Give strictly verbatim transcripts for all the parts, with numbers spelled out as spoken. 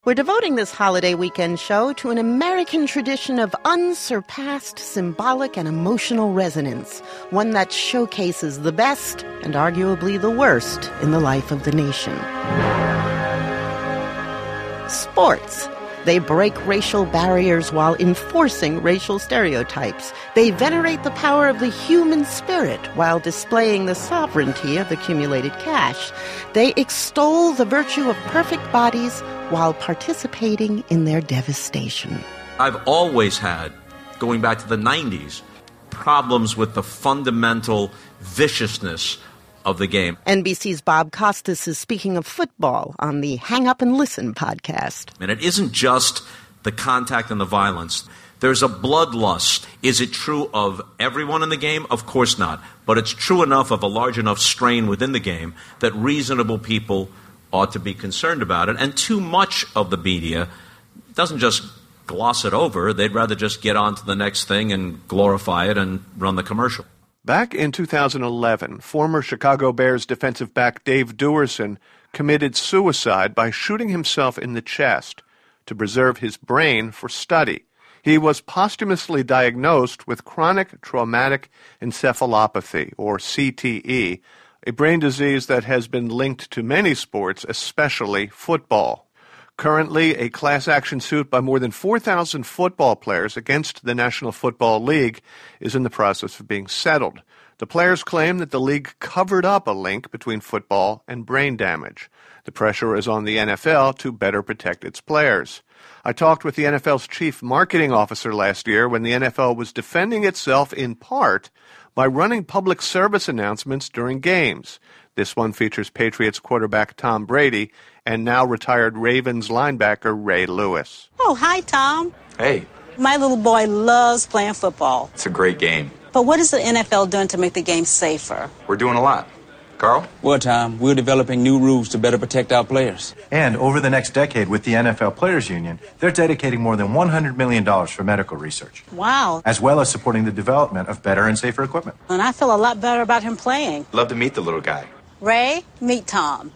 We're devoting this holiday weekend show to an American tradition of unsurpassed symbolic and emotional resonance, one that showcases the best and arguably the worst in the life of the nation. Sports. They break racial barriers while enforcing racial stereotypes. They venerate the power of the human spirit while displaying the sovereignty of accumulated cash. They extol the virtue of perfect bodies while participating in their devastation. I've always had, going back to the nineties, problems with the fundamental viciousness of the game. N B C's Bob Costas is speaking of football on the Hang Up and Listen podcast. And it isn't just the contact and the violence. There's a bloodlust. Is it true of everyone in the game? Of course not. But it's true enough of a large enough strain within the game that reasonable people ought to be concerned about it. And too much of the media doesn't just gloss it over. They'd rather just get on to the next thing and glorify it and run the commercial. Back in two thousand eleven, former Chicago Bears defensive back Dave Duerson committed suicide by shooting himself in the chest to preserve his brain for study. He was posthumously diagnosed with chronic traumatic encephalopathy, or C T E, a brain disease that has been linked to many sports, especially football. Currently, a class action suit by more than four thousand football players against the National Football League is in the process of being settled. The players claim that the league covered up a link between football and brain damage. The pressure is on the N F L to better protect its players. I talked with the N F L's chief marketing officer last year when the N F L was defending itself in part by running public service announcements during games. This one features Patriots quarterback Tom Brady and now retired Ravens linebacker Ray Lewis. Oh, hi, Tom. Hey. My little boy loves playing football. It's a great game. But what is the N F L doing to make the game safer? We're doing a lot. Carl? Well, Tom, we're developing new rules to better protect our players. And over the next decade with the N F L Players Union, they're dedicating more than one hundred million dollars for medical research. Wow. As well as supporting the development of better and safer equipment. And I feel a lot better about him playing. Love to meet the little guy. Ray, meet Tom.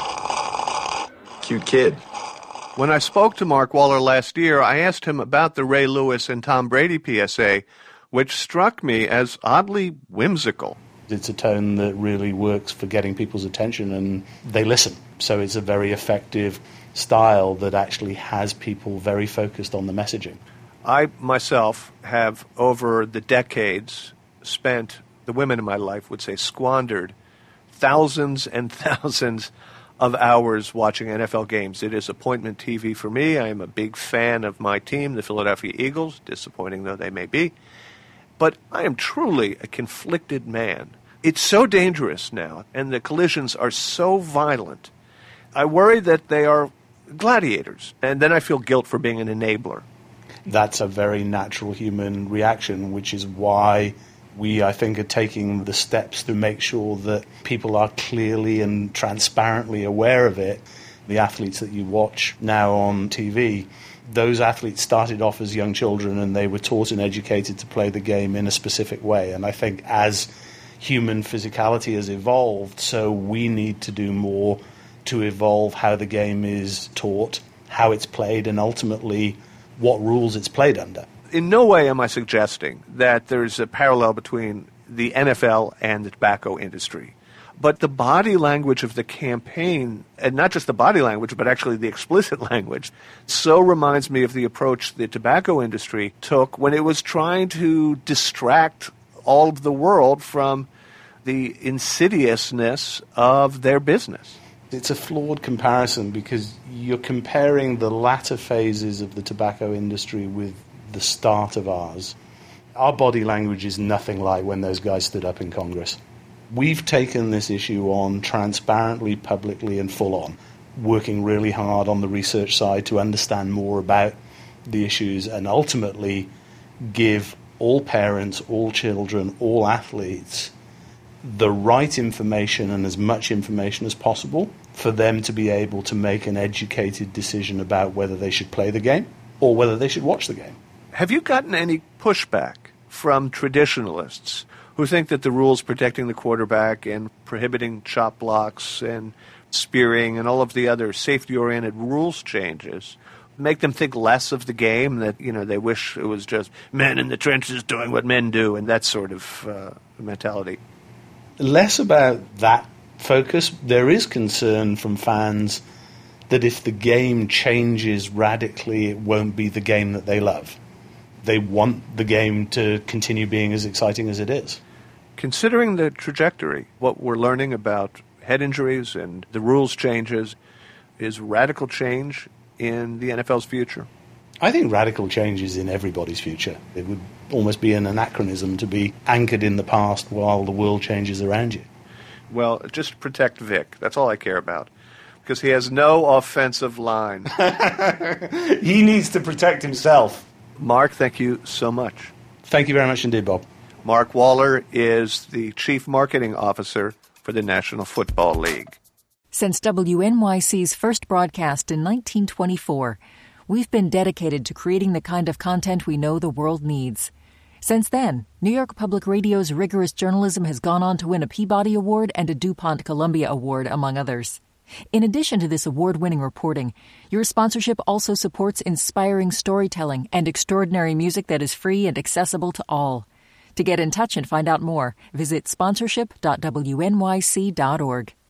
Cute kid. When I spoke to Mark Waller last year, I asked him about the Ray Lewis and Tom Brady P S A, which struck me as oddly whimsical. It's a tone that really works for getting people's attention, and they listen. So it's a very effective style that actually has people very focused on the messaging. I myself have, over the decades, spent, the women in my life would say squandered, thousands and thousands of hours watching N F L games. It is appointment T V for me. I am a big fan of my team, the Philadelphia Eagles, disappointing though they may be. But I am truly a conflicted man. It's so dangerous now, and the collisions are so violent. I worry that they are gladiators, and then I feel guilt for being an enabler. That's a very natural human reaction, which is why we, I think, are taking the steps to make sure that people are clearly and transparently aware of it. The athletes that you watch now on T V, those athletes started off as young children and they were taught and educated to play the game in a specific way. And I think as human physicality has evolved, so we need to do more to evolve how the game is taught, how it's played, and ultimately what rules it's played under. In no way am I suggesting that there's a parallel between the N F L and the tobacco industry. But the body language of the campaign, and not just the body language, but actually the explicit language, so reminds me of the approach the tobacco industry took when it was trying to distract all of the world from the insidiousness of their business. It's a flawed comparison because you're comparing the latter phases of the tobacco industry with the start of ours. Our body language is nothing like when those guys stood up in Congress. We've taken this issue on transparently, publicly, and full on, working really hard on the research side to understand more about the issues and ultimately give all parents, all children, all athletes the right information and as much information as possible for them to be able to make an educated decision about whether they should play the game or whether they should watch the game. Have you gotten any pushback from traditionalists who think that the rules protecting the quarterback and prohibiting chop blocks and spearing and all of the other safety-oriented rules changes make them think less of the game, that, you know, they wish it was just men in the trenches doing what men do and that sort of uh, mentality? Less about that focus. There is concern from fans that if the game changes radically, it won't be the game that they love. They want the game to continue being as exciting as it is. Considering the trajectory, what we're learning about head injuries and the rules changes, is radical change in the N F L's future? I think radical change is in everybody's future. It would almost be an anachronism to be anchored in the past while the world changes around you. Well, just protect Vic. That's all I care about. Because he has no offensive line. He needs to protect himself. Mark, thank you so much. Thank you very much indeed, Bob. Mark Waller is the Chief Marketing Officer for the National Football League. Since W N Y C's first broadcast in nineteen twenty-four, we've been dedicated to creating the kind of content we know the world needs. Since then, New York Public Radio's rigorous journalism has gone on to win a Peabody Award and a DuPont Columbia Award, among others. In addition to this award-winning reporting, your sponsorship also supports inspiring storytelling and extraordinary music that is free and accessible to all. To get in touch and find out more, visit sponsorship dot w n y c dot org.